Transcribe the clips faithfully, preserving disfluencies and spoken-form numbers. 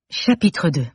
Chapitre deux.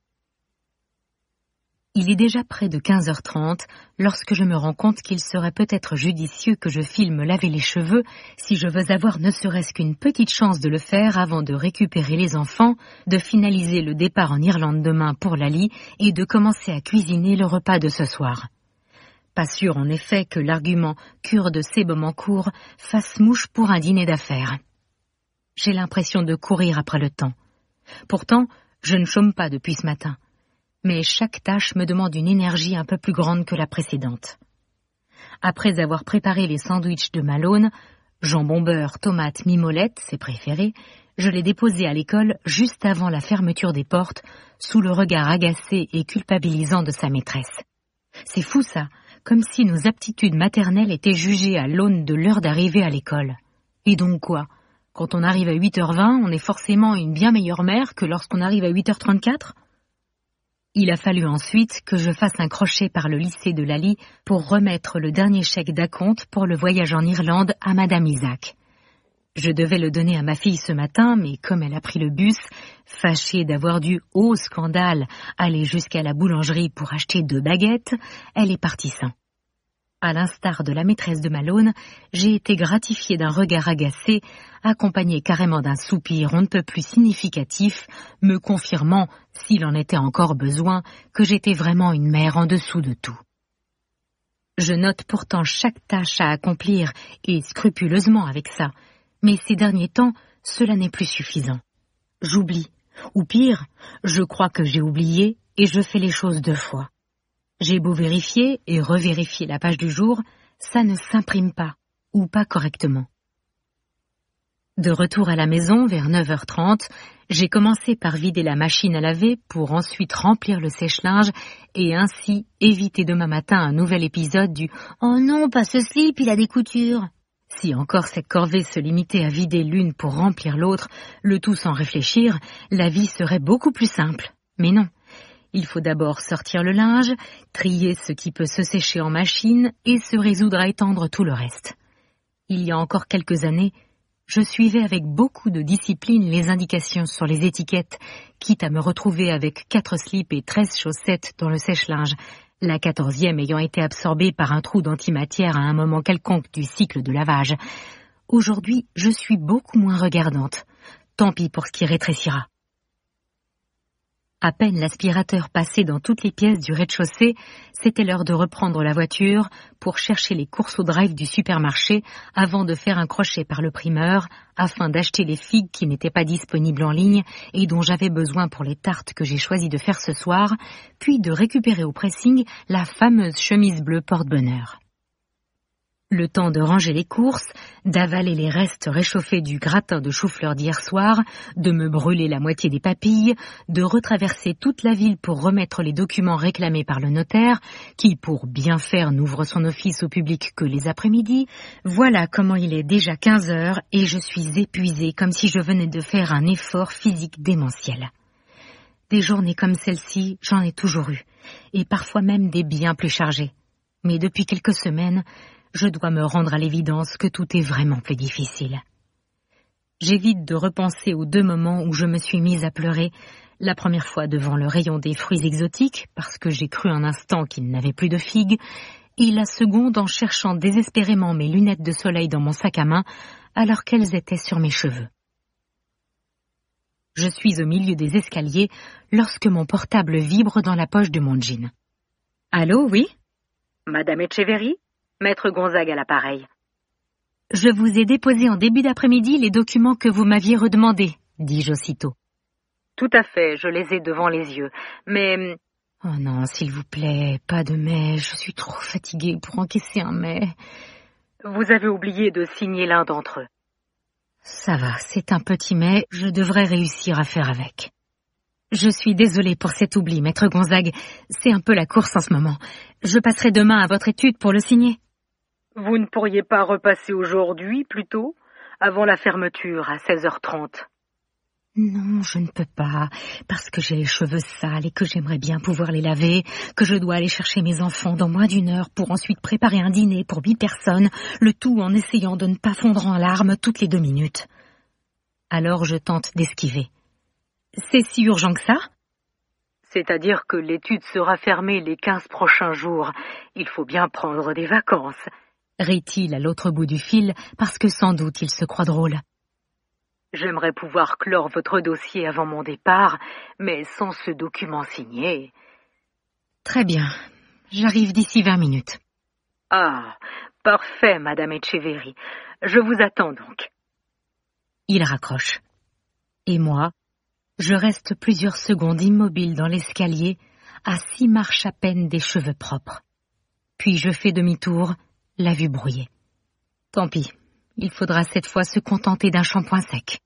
Il est déjà près de quinze heures trente lorsque je me rends compte qu'il serait peut-être judicieux que je file me laver les cheveux si je veux avoir ne serait-ce qu'une petite chance de le faire avant de récupérer les enfants, de finaliser le départ en Irlande demain pour Lali et de commencer à cuisiner le repas de ce soir. Pas sûr en effet que l'argument « cure de Sébum-en-Cour » fasse mouche pour un dîner d'affaires. J'ai l'impression de courir après le temps. Pourtant, je ne chôme pas depuis ce matin. Mais chaque tâche me demande une énergie un peu plus grande que la précédente. Après avoir préparé les sandwichs de Malone, jambon beurre, tomates, mimolette, ses préférés, je les déposai à l'école juste avant la fermeture des portes, sous le regard agacé et culpabilisant de sa maîtresse. C'est fou ça, comme si nos aptitudes maternelles étaient jugées à l'aune de l'heure d'arrivée à l'école. Et donc quoi ? Quand on arrive à huit heures vingt, on est forcément une bien meilleure mère que lorsqu'on arrive à huit heures trente-quatre ? Il a fallu ensuite que je fasse un crochet par le lycée de Lali pour remettre le dernier chèque d'acompte pour le voyage en Irlande à Madame Isaac. Je devais le donner à ma fille ce matin, mais comme elle a pris le bus, fâchée d'avoir dû, au scandale, aller jusqu'à la boulangerie pour acheter deux baguettes, elle est partie sans. À l'instar de la maîtresse de Malone, j'ai été gratifiée d'un regard agacé, accompagné carrément d'un soupir on ne peut plus significatif, me confirmant, s'il en était encore besoin, que j'étais vraiment une mère en dessous de tout. Je note pourtant chaque tâche à accomplir, et scrupuleusement avec ça, mais ces derniers temps, cela n'est plus suffisant. J'oublie, ou pire, je crois que j'ai oublié, et je fais les choses deux fois. J'ai beau vérifier et revérifier la page du jour, ça ne s'imprime pas, ou pas correctement. De retour à la maison vers neuf heures trente, j'ai commencé par vider la machine à laver pour ensuite remplir le sèche-linge et ainsi éviter demain matin un nouvel épisode du « Oh non, pas ce slip, il a des coutures !» Si encore cette corvée se limitait à vider l'une pour remplir l'autre, le tout sans réfléchir, la vie serait beaucoup plus simple. Mais non. Il faut d'abord sortir le linge, trier ce qui peut se sécher en machine et se résoudre à étendre tout le reste. Il y a encore quelques années, je suivais avec beaucoup de discipline les indications sur les étiquettes, quitte à me retrouver avec quatre slips et treize chaussettes dans le sèche-linge, la quatorzième ayant été absorbée par un trou d'antimatière à un moment quelconque du cycle de lavage. Aujourd'hui, je suis beaucoup moins regardante. Tant pis pour ce qui rétrécira. À peine l'aspirateur passé dans toutes les pièces du rez-de-chaussée, c'était l'heure de reprendre la voiture pour chercher les courses au drive du supermarché avant de faire un crochet par le primeur afin d'acheter les figues qui n'étaient pas disponibles en ligne et dont j'avais besoin pour les tartes que j'ai choisi de faire ce soir, puis de récupérer au pressing la fameuse chemise bleue porte-bonheur. Le temps de ranger les courses, d'avaler les restes réchauffés du gratin de chou-fleur d'hier soir, de me brûler la moitié des papilles, de retraverser toute la ville pour remettre les documents réclamés par le notaire, qui, pour bien faire, n'ouvre son office au public que les après-midi, voilà comment il est déjà quinze heures et je suis épuisée comme si je venais de faire un effort physique démentiel. Des journées comme celle-ci, j'en ai toujours eu, et parfois même des bien plus chargées. Mais depuis quelques semaines, je dois me rendre à l'évidence que tout est vraiment plus difficile. J'évite de repenser aux deux moments où je me suis mise à pleurer, la première fois devant le rayon des fruits exotiques, parce que j'ai cru un instant qu'il n'avait plus de figues, et la seconde en cherchant désespérément mes lunettes de soleil dans mon sac à main, alors qu'elles étaient sur mes cheveux. Je suis au milieu des escaliers lorsque mon portable vibre dans la poche de mon jean. « Allô, oui ? Madame Etcheverry ? Maître Gonzague à l'appareil. « Je vous ai déposé en début d'après-midi les documents que vous m'aviez redemandés, » dis-je aussitôt. « Tout à fait, je les ai devant les yeux, mais... »« Oh non, s'il vous plaît, pas de mais, je suis trop fatiguée pour encaisser un mais. »« Vous avez oublié de signer l'un d'entre eux. »« Ça va, c'est un petit mais, je devrais réussir à faire avec. » Je suis désolée pour cet oubli, Maître Gonzague, c'est un peu la course en ce moment. Je passerai demain à votre étude pour le signer. Vous ne pourriez pas repasser aujourd'hui, plutôt, avant la fermeture, à seize heures trente? Non, je ne peux pas, parce que j'ai les cheveux sales et que j'aimerais bien pouvoir les laver, que je dois aller chercher mes enfants dans moins d'une heure pour ensuite préparer un dîner pour huit personnes, le tout en essayant de ne pas fondre en larmes toutes les deux minutes. Alors je tente d'esquiver. C'est si urgent que ça? C'est-à-dire que l'étude sera fermée les quinze prochains jours. Il faut bien prendre des vacances, rit-il à l'autre bout du fil, parce que sans doute il se croit drôle. J'aimerais pouvoir clore votre dossier avant mon départ, mais sans ce document signé. Très bien. J'arrive d'ici vingt minutes. Ah, parfait, Madame Etcheverry. Je vous attends donc. Il raccroche. Et moi, je reste plusieurs secondes immobile dans l'escalier, à six marches à peine des cheveux propres. Puis je fais demi-tour, la vue brouillée. Tant pis, il faudra cette fois se contenter d'un shampoing sec.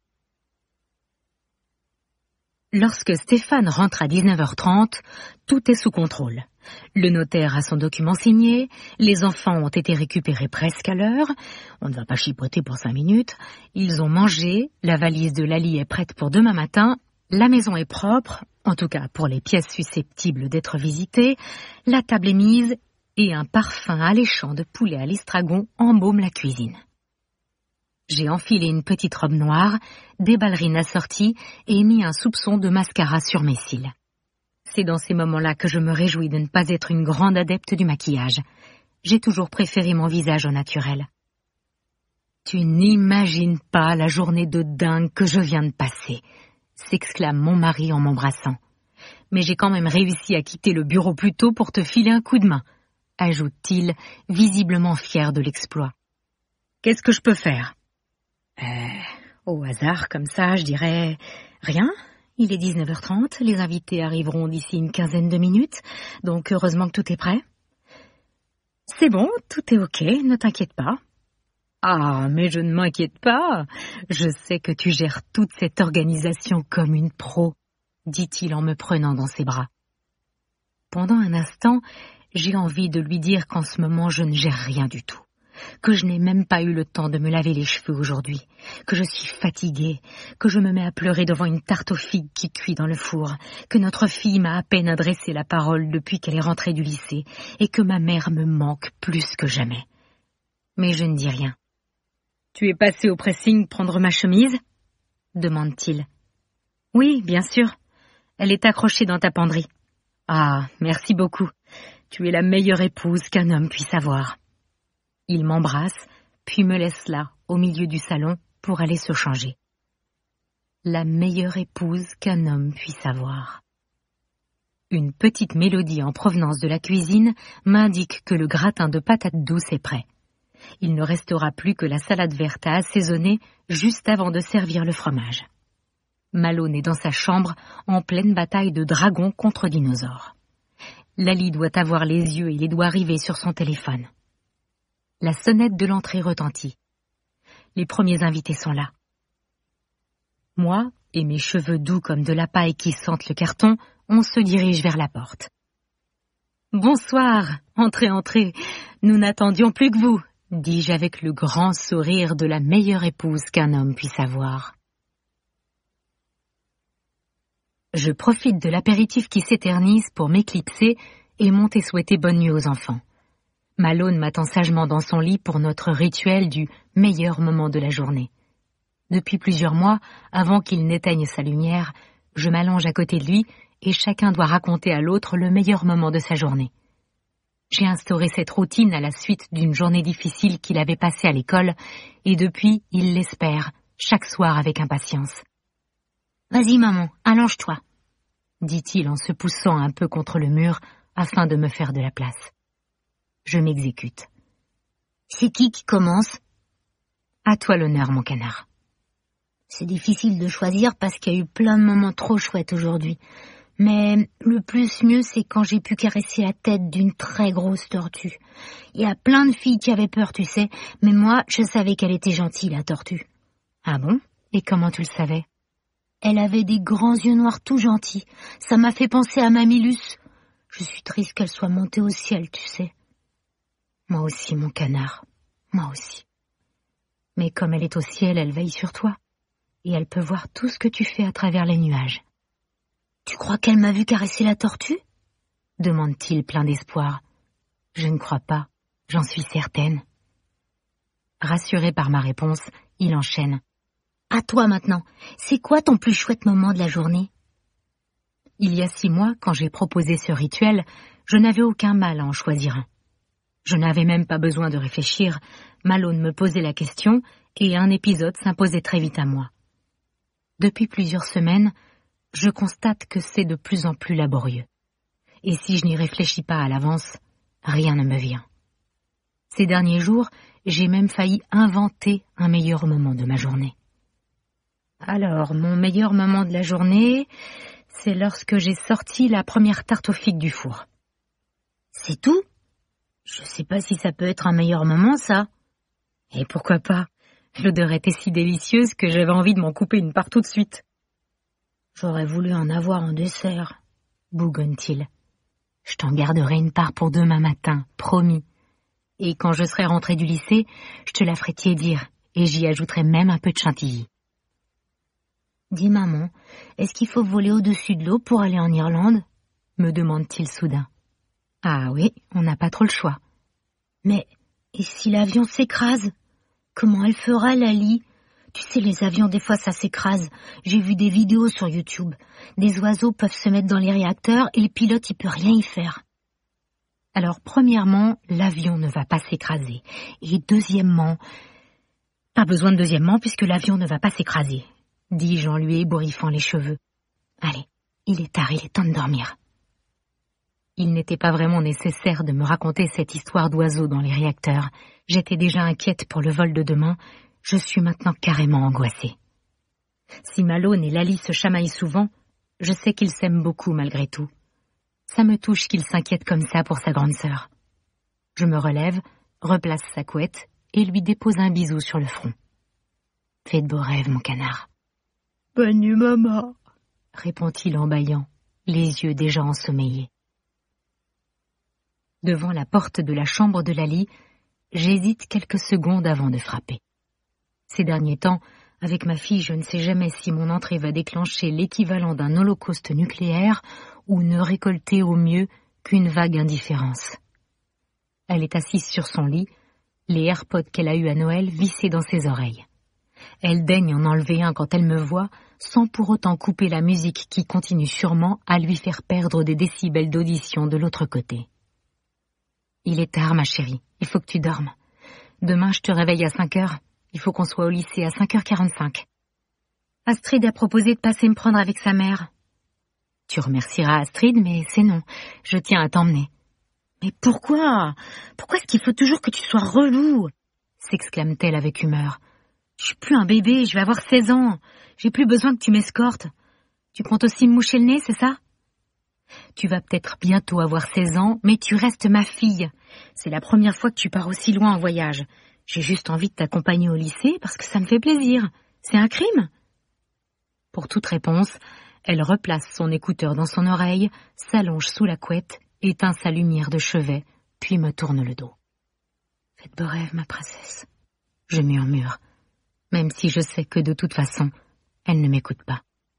Lorsque Stéphane rentre à dix-neuf heures trente, tout est sous contrôle. Le notaire a son document signé, les enfants ont été récupérés presque à l'heure, on ne va pas chipoter pour cinq minutes, ils ont mangé, la valise de Lali est prête pour demain matin, la maison est propre, en tout cas pour les pièces susceptibles d'être visitées, la table est mise et un parfum alléchant de poulet à l'estragon embaume la cuisine. J'ai enfilé une petite robe noire, des ballerines assorties et mis un soupçon de mascara sur mes cils. C'est dans ces moments-là que je me réjouis de ne pas être une grande adepte du maquillage. J'ai toujours préféré mon visage au naturel. Tu n'imagines pas la journée de dingue que je viens de passer, s'exclame mon mari en m'embrassant. Mais j'ai quand même réussi à quitter le bureau plus tôt pour te filer un coup de main, ajoute-t-il, visiblement fier de l'exploit. Qu'est-ce que je peux faire? Euh, au hasard, comme ça, je dirais rien. Il est dix-neuf heures trente, les invités arriveront d'ici une quinzaine de minutes, donc heureusement que tout est prêt. C'est bon, tout est ok, ne t'inquiète pas. Ah, mais je ne m'inquiète pas. Je sais que tu gères toute cette organisation comme une pro, dit-il en me prenant dans ses bras. Pendant un instant, j'ai envie de lui dire qu'en ce moment je ne gère rien du tout. Que je n'ai même pas eu le temps de me laver les cheveux aujourd'hui, que je suis fatiguée, que je me mets à pleurer devant une tarte aux figues qui cuit dans le four, que notre fille m'a à peine adressé la parole depuis qu'elle est rentrée du lycée, et que ma mère me manque plus que jamais. Mais je ne dis rien. « Tu es passé au pressing prendre ma chemise ?» demande-t-il. « Oui, bien sûr. Elle est accrochée dans ta penderie. »« Ah, merci beaucoup. Tu es la meilleure épouse qu'un homme puisse avoir. » Il m'embrasse, puis me laisse là, au milieu du salon, pour aller se changer. La meilleure épouse qu'un homme puisse avoir. Une petite mélodie en provenance de la cuisine m'indique que le gratin de patates douces est prêt. Il ne restera plus que la salade verte à assaisonner juste avant de servir le fromage. Malone est dans sa chambre, en pleine bataille de dragons contre dinosaures. Lali doit avoir les yeux et les doigts rivés sur son téléphone. La sonnette de l'entrée retentit. Les premiers invités sont là. Moi, et mes cheveux doux comme de la paille qui sentent le carton, on se dirige vers la porte. « Bonsoir, entrez, entrez, nous n'attendions plus que vous, » dis-je avec le grand sourire de la meilleure épouse qu'un homme puisse avoir. Je profite de l'apéritif qui s'éternise pour m'éclipser et monter souhaiter bonne nuit aux enfants. Malone m'attend sagement dans son lit pour notre rituel du meilleur moment de la journée. Depuis plusieurs mois, avant qu'il n'éteigne sa lumière, je m'allonge à côté de lui et chacun doit raconter à l'autre le meilleur moment de sa journée. J'ai instauré cette routine à la suite d'une journée difficile qu'il avait passée à l'école et depuis, il l'espère, chaque soir avec impatience. « Vas-y maman, allonge-toi » dit-il en se poussant un peu contre le mur afin de me faire de la place. Je m'exécute. « C'est qui qui commence ?»« À toi l'honneur, mon canard. » C'est difficile de choisir parce qu'il y a eu plein de moments trop chouettes aujourd'hui. Mais le plus mieux, c'est quand j'ai pu caresser la tête d'une très grosse tortue. Il y a plein de filles qui avaient peur, tu sais, mais moi, je savais qu'elle était gentille, la tortue. Ah bon? Et comment tu le savais? Elle avait des grands yeux noirs tout gentils. Ça m'a fait penser à Mamilus. Je suis triste qu'elle soit montée au ciel, tu sais. Moi aussi, mon canard. Moi aussi. Mais comme elle est au ciel, elle veille sur toi. Et elle peut voir tout ce que tu fais à travers les nuages. Tu crois qu'elle m'a vu caresser la tortue? Demande-t-il plein d'espoir. Je ne crois pas, j'en suis certaine. Rassuré par ma réponse, il enchaîne. À toi maintenant, c'est quoi ton plus chouette moment de la journée? Il y a six mois, quand j'ai proposé ce rituel, je n'avais aucun mal à en choisir un. Je n'avais même pas besoin de réfléchir, Malone me posait la question et un épisode s'imposait très vite à moi. Depuis plusieurs semaines, je constate que c'est de plus en plus laborieux. Et si je n'y réfléchis pas à l'avance, rien ne me vient. Ces derniers jours, j'ai même failli inventer un meilleur moment de ma journée. Alors, mon meilleur moment de la journée, c'est lorsque j'ai sorti la première tarte aux figues du four. C'est tout? Je sais pas si ça peut être un meilleur moment, ça. Et pourquoi pas? L'odeur était si délicieuse que j'avais envie de m'en couper une part tout de suite. J'aurais voulu en avoir en dessert, bougonne-t-il. Je t'en garderai une part pour demain matin, promis. Et quand je serai rentrée du lycée, je te la ferai tiédir et j'y ajouterai même un peu de chantilly. Dis maman, est-ce qu'il faut voler au-dessus de l'eau pour aller en Irlande? Me demande-t-il soudain. Ah oui, on n'a pas trop le choix. Mais, et si l'avion s'écrase? Comment elle fera, Lali? Tu sais, les avions, des fois, ça s'écrase. J'ai vu des vidéos sur YouTube. Des oiseaux peuvent se mettre dans les réacteurs et le pilote, il peut rien y faire. Alors, premièrement, l'avion ne va pas s'écraser. Et deuxièmement... Pas besoin de deuxièmement, puisque l'avion ne va pas s'écraser, dis-je en lui ébouriffant les cheveux. Allez, il est tard, il est temps de dormir. Il n'était pas vraiment nécessaire de me raconter cette histoire d'oiseaux dans les réacteurs. J'étais déjà inquiète pour le vol de demain. Je suis maintenant carrément angoissée. Si Malone et Lali se chamaillent souvent, je sais qu'ils s'aiment beaucoup malgré tout. Ça me touche qu'il s'inquiète comme ça pour sa grande sœur. Je me relève, replace sa couette et lui dépose un bisou sur le front. Fais de beaux rêves, mon canard. Bonne nuit, maman, répond-il en bâillant, les yeux déjà ensommeillés. Devant la porte de la chambre de Lali, j'hésite quelques secondes avant de frapper. Ces derniers temps, avec ma fille, je ne sais jamais si mon entrée va déclencher l'équivalent d'un holocauste nucléaire ou ne récolter au mieux qu'une vague indifférence. Elle est assise sur son lit, les AirPods qu'elle a eus à Noël vissés dans ses oreilles. Elle daigne en enlever un quand elle me voit, sans pour autant couper la musique qui continue sûrement à lui faire perdre des décibels d'audition de l'autre côté. Il est tard, ma chérie, il faut que tu dormes. Demain, je te réveille à cinq heures. Il faut qu'on soit au lycée à cinq heures quarante-cinq. Astrid a proposé de passer me prendre avec sa mère. Tu remercieras Astrid, mais c'est non. Je tiens à t'emmener. Mais pourquoi? Pourquoi est-ce qu'il faut toujours que tu sois relou? S'exclame-t-elle avec humeur. Je suis plus un bébé, je vais avoir seize ans. J'ai plus besoin que tu m'escortes. Tu comptes aussi me moucher le nez, c'est ça? Tu vas peut-être bientôt avoir seize ans, mais tu restes ma fille. C'est la première fois que tu pars aussi loin en voyage. J'ai juste envie de t'accompagner au lycée parce que ça me fait plaisir. C'est un crime? Pour toute réponse, elle replace son écouteur dans son oreille, s'allonge sous la couette, éteint sa lumière de chevet, puis me tourne le dos. Fais de beaux rêves, ma princesse. Je murmure, même si je sais que de toute façon, elle ne m'écoute pas.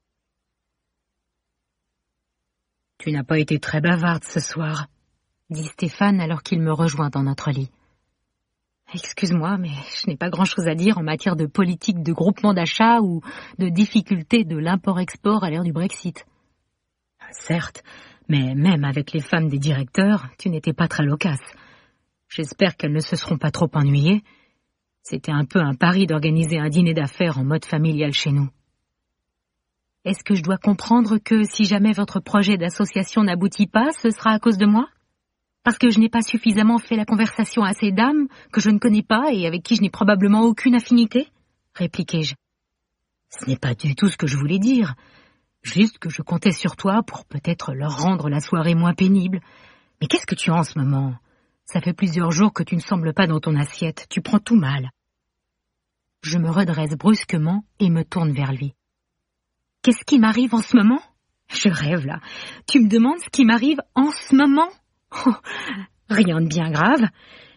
Tu n'as pas été très bavarde ce soir, dit Stéphane alors qu'il me rejoint dans notre lit. Excuse-moi, mais je n'ai pas grand-chose à dire en matière de politique de groupement d'achat ou de difficulté de l'import-export à l'ère du Brexit. Certes, mais même avec les femmes des directeurs, tu n'étais pas très loquace. J'espère qu'elles ne se seront pas trop ennuyées. C'était un peu un pari d'organiser un dîner d'affaires en mode familial chez nous. Est-ce que je dois comprendre que si jamais votre projet d'association n'aboutit pas, ce sera à cause de moi ? Parce que je n'ai pas suffisamment fait la conversation à ces dames, que je ne connais pas et avec qui je n'ai probablement aucune affinité ? Répliquai-je. Ce n'est pas du tout ce que je voulais dire. Juste que je comptais sur toi pour peut-être leur rendre la soirée moins pénible. Mais qu'est-ce que tu as en ce moment ? Ça fait plusieurs jours que tu ne sembles pas dans ton assiette. Tu prends tout mal. Je me redresse brusquement et me tourne vers lui. Qu'est-ce qui m'arrive en ce moment ? Je rêve là. Tu me demandes ce qui m'arrive en ce moment ? Oh, rien de bien grave.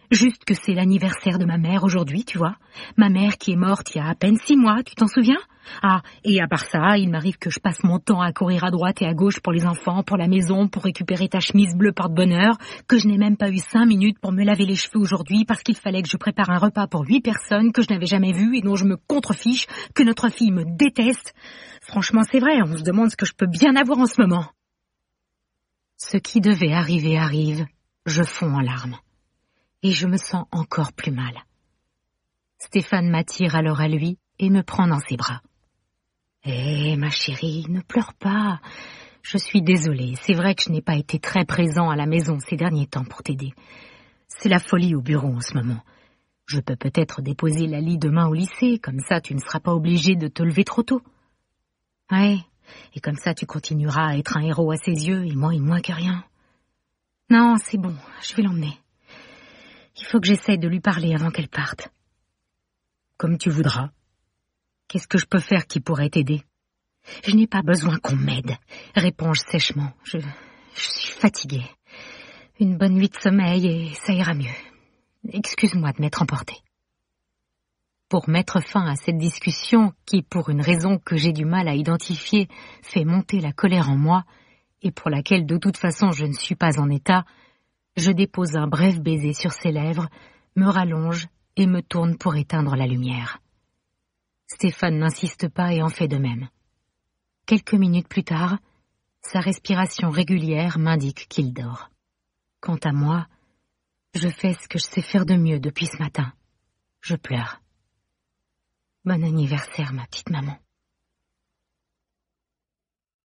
Juste que c'est l'anniversaire de ma mère aujourd'hui, tu vois. Ma mère qui est morte il y a à peine six mois, tu t'en souviens? Ah, et à part ça, il m'arrive que je passe mon temps à courir à droite et à gauche pour les enfants, pour la maison, pour récupérer ta chemise bleue porte-bonheur, que je n'ai même pas eu cinq minutes pour me laver les cheveux aujourd'hui parce qu'il fallait que je prépare un repas pour huit personnes que je n'avais jamais vu et dont je me contrefiche, que notre fille me déteste. Franchement, c'est vrai, on se demande ce que je peux bien avoir en ce moment. Ce qui devait arriver arrive, je fonds en larmes. Et je me sens encore plus mal. Stéphane m'attire alors à lui et me prend dans ses bras. « Hé, ma chérie, ne pleure pas. Je suis désolée, c'est vrai que je n'ai pas été très présent à la maison ces derniers temps pour t'aider. C'est la folie au bureau en ce moment. Je peux peut-être déposer Lali demain au lycée, comme ça tu ne seras pas obligé de te lever trop tôt. Ouais, et comme ça tu continueras à être un héros à ses yeux et moi et moins que rien. Non, c'est bon, je vais l'emmener. Il faut que j'essaye de lui parler avant qu'elle parte. » Comme tu voudras. Qu'est-ce que je peux faire qui pourrait t'aider? Je n'ai pas besoin qu'on m'aide, réponds-je sèchement. Je, je suis fatiguée. Une bonne nuit de sommeil et ça ira mieux. Excuse-moi de m'être emportée. Pour mettre fin à cette discussion qui, pour une raison que j'ai du mal à identifier, fait monter la colère en moi, et pour laquelle de toute façon je ne suis pas en état, je dépose un bref baiser sur ses lèvres, me rallonge et me tourne pour éteindre la lumière. Stéphane n'insiste pas et en fait de même. Quelques minutes plus tard, sa respiration régulière m'indique qu'il dort. Quant à moi, je fais ce que je sais faire de mieux depuis ce matin. Je pleure. Bon anniversaire, ma petite maman.